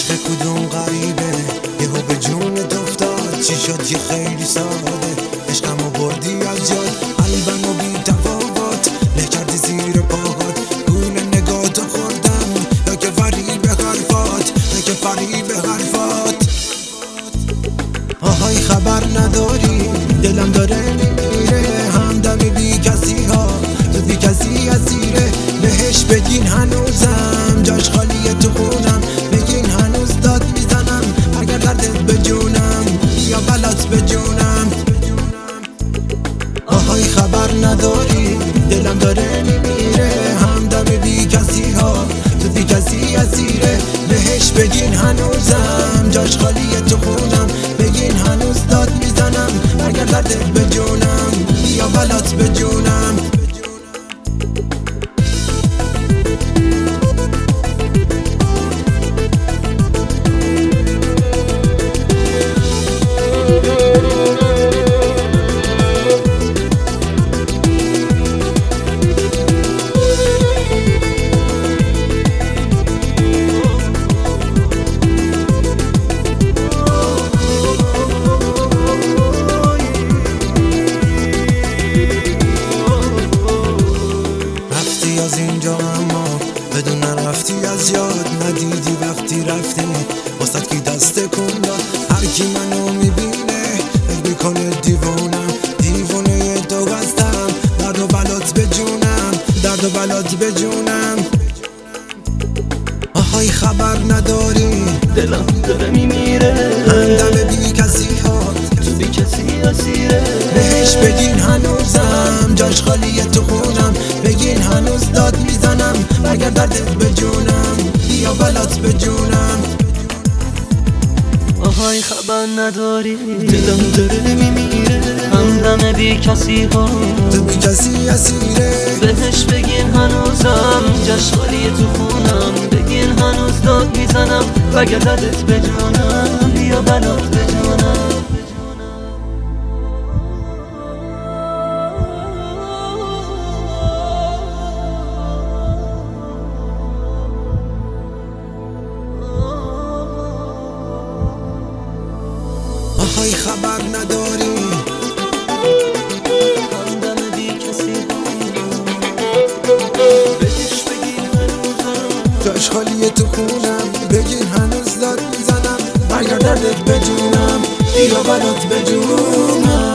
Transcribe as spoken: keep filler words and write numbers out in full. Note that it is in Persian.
عشق کدوم غریبه یهو به جونت افتاد، چی شد یه خیلی ساده عشقمو بردی از یاد، قلبمو بی تفاوت له کردی زیر پاهات، گول نگاتو خوردم یا که فریب حرفات، یا که فریب حرفات. آهای خبر نداری دلم داره میمیره، همدم بی کسی ها تو بی کسی اسیره، بهش بگین هنوزم جاش خالیه تو خونم، بگین هنوز داد میزنم اگر دردت به جونم یا بلات به جونم. آهای خبر نداری دلم داره میمیره، همدم بی کسی ها تو بی کسی اسیره، بهش بگین هنوزم جاش خالیه تو خونم، بگین هنوز داد میزنم اگر دردت به جونم یا بلات به جونم. از اینجا اما بدون رفتی از یاد، ندیدی وقتی رفتی واسه کی دست کن داد، هر کی منو میبینه فکر میکنه دیوونم، دیوونه تو بستم درد و بلات به جونم، درد و بلات به جونم. آهای خبر نداری دلم داره میمیره، همدم بی کسی ها تو بی کسی اسیره، بهش بگین هنوزم جاش خالیه تو خونم، بگین هنوز داد میزنم اگر دردت به جونم یا بلات به جونم. آهای خبر نداری دلم داره میمیره، همدم بی کسی ها تو بی کسی اسیره، بهش بگین هنوزم جاش خالیه تو خونم، بگین هنوز داد میزنم اگر دردت به جونم یا بلات به جونم. آهای خبر نداری همدم بی کسی بهش بگین هنوزم جاش خالیه تو خونم، بگین هنوز داد میزنم اگر دردت به جونم یا بلات به جونم.